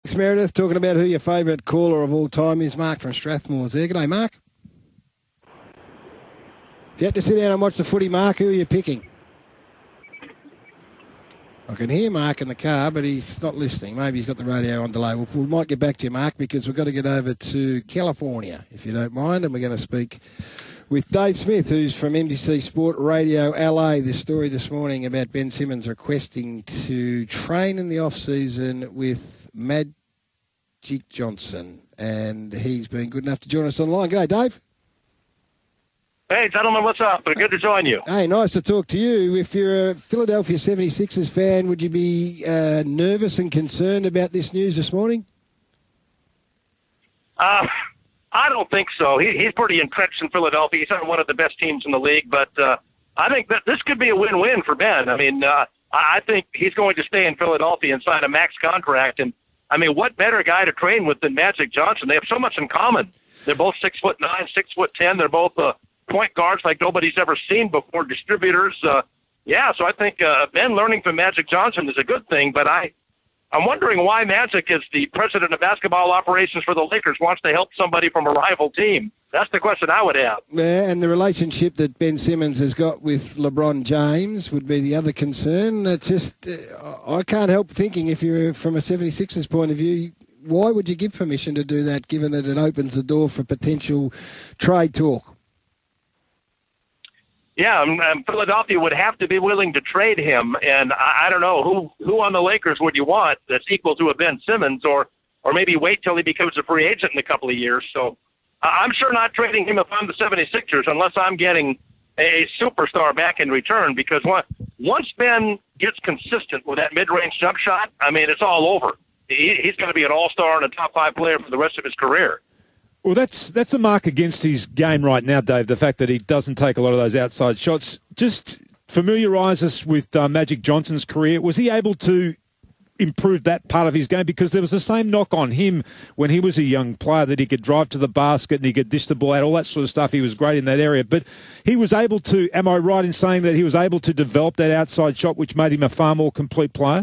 Meredith, talking about who your favourite caller of all time is. Mark from Strathmore's there. G'day, Mark. If you had to sit down and watch the footy, Mark, who are you picking? I can hear Mark in the car, but he's not listening. Maybe he's got the radio on delay. We might get back to you, Mark, because we've got to get over to California, if you don't mind, and we're going to speak with Dave Smith, who's from NBC Sport Radio LA. This story this morning about Ben Simmons requesting to train in the off-season with Magic Johnson, and he's been good enough to join us online. G'day, Dave. Hey, gentlemen, what's up? Good to join you. Hey, nice to talk to you. If you're a Philadelphia 76ers fan, would you be nervous and concerned about this news this morning? I don't think so. He's pretty entrenched in Philadelphia. He's on one of the best teams in the league, but I think that this could be a win-win for Ben. I mean, I think he's going to stay in Philadelphia and sign a max contract. And, I mean, what better guy to train with than Magic Johnson? They have so much in common. They're both 6'9", 6'10". They're both point guards like nobody's ever seen before, distributors. So I think Ben learning from Magic Johnson is a good thing, but I'm wondering why Magic, as the president of basketball operations for the Lakers, wants to help somebody from a rival team. That's the question I would have. Yeah, and the relationship that Ben Simmons has got with LeBron James would be the other concern. It's just, I can't help thinking, if you're from a 76ers point of view, why would you give permission to do that, given that it opens the door for potential trade talk? Yeah, Philadelphia would have to be willing to trade him, and I don't know who on the Lakers would you want that's equal to a Ben Simmons, or maybe wait till he becomes a free agent in a couple of years. So I'm sure not trading him if I'm the 76ers unless I'm getting a superstar back in return, because once Ben gets consistent with that mid-range jump shot, I mean, it's all over. He's going to be an all-star and a top-5 player for the rest of his career. Well, that's a mark against his game right now, Dave, the fact that he doesn't take a lot of those outside shots. Just familiarise us with Magic Johnson's career. Was he able to improve that part of his game? Because there was the same knock on him when he was a young player, that he could drive to the basket and he could dish the ball out, all that sort of stuff. He was great in that area. But he was able to, am I right in saying that he was able to develop that outside shot, which made him a far more complete player?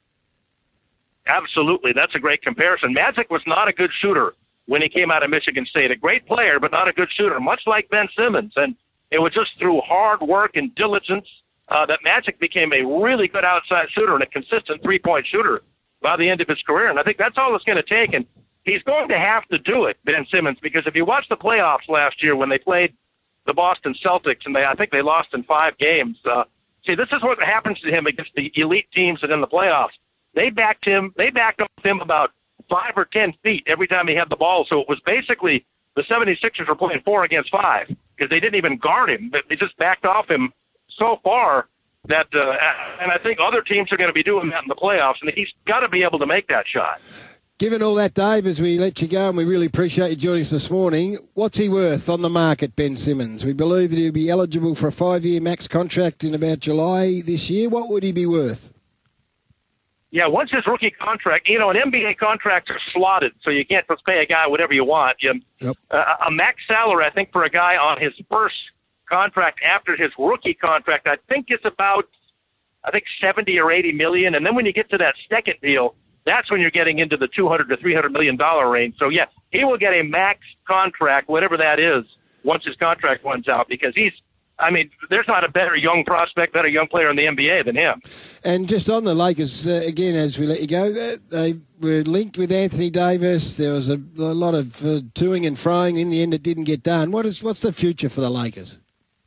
Absolutely. That's a great comparison. Magic was not a good shooter when he came out of Michigan State. A great player, but not a good shooter, much like Ben Simmons. And it was just through hard work and diligence that Magic became a really good outside shooter and a consistent three-point shooter by the end of his career. And I think that's all it's going to take. And he's going to have to do it, Ben Simmons, because if you watch the playoffs last year when they played the Boston Celtics, and I think they lost in 5 games, see, this is what happens to him against the elite teams and in the playoffs. They backed up him about 5 or 10 feet every time he had the ball. So it was basically the 76ers were playing 4 against 5 because they didn't even guard him. They just backed off him so far that, and I think other teams are going to be doing that in the playoffs, and he's got to be able to make that shot. Given all that, Dave, as we let you go, and we really appreciate you joining us this morning, what's he worth on the market, Ben Simmons? We believe that he'll be eligible for a 5-year max contract in about July this year. What would he be worth? Yeah, once his rookie contract, an NBA contracts are slotted, so you can't just pay a guy whatever you want. Yep. A max salary, I think, for a guy on his first contract after his rookie contract, I think it's about, 70 or 80 million. And then when you get to that second deal, that's when you're getting into the $200 to $300 million range. So, yeah, he will get a max contract, whatever that is, once his contract runs out, because there's not a better young prospect, better young player in the NBA than him. And just on the Lakers, again, as we let you go, they were linked with Anthony Davis. There was a lot of toing and froing. In the end, it didn't get done. What's the future for the Lakers?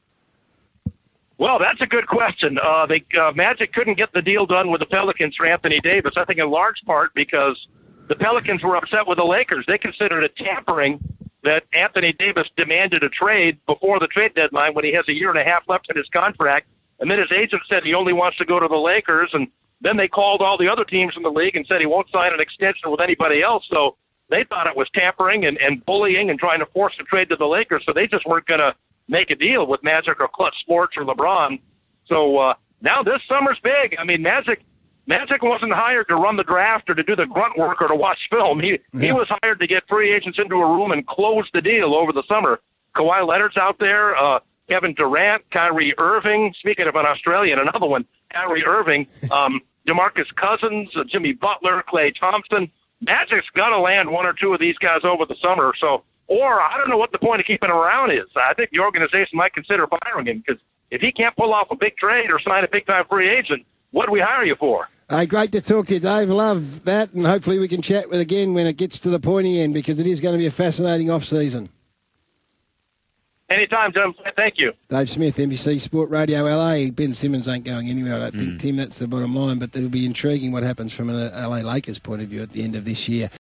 Well, that's a good question. Magic couldn't get the deal done with the Pelicans for Anthony Davis, I think in large part because the Pelicans were upset with the Lakers. They considered it tampering that Anthony Davis demanded a trade before the trade deadline when he has a year and a half left in his contract. And then his agent said he only wants to go to the Lakers. And then they called all the other teams in the league and said he won't sign an extension with anybody else. So they thought it was tampering and bullying and trying to force a trade to the Lakers. So they just weren't going to make a deal with Magic or Clutch Sports or LeBron. So now this summer's big. I mean, Magic wasn't hired to run the draft or to do the grunt work or to watch film. He was hired to get free agents into a room and close the deal over the summer. Kawhi Leonard's out there, Kevin Durant, Kyrie Irving. Speaking of an Australian, another one, Kyrie Irving, DeMarcus Cousins, Jimmy Butler, Klay Thompson. Magic's got to land one or two of these guys over the summer. So, or I don't know what the point of keeping him around is. I think the organization might consider firing him because if he can't pull off a big trade or sign a big-time free agent, what do we hire you for? Great to talk to you, Dave. Love that, and hopefully we can chat with again when it gets to the pointy end because it is going to be a fascinating off-season. Anytime, Jim. Thank you. Dave Smith, NBC Sport Radio LA. Ben Simmons ain't going anywhere, I don't think, Tim. That's the bottom line, but it'll be intriguing what happens from an LA Lakers point of view at the end of this year.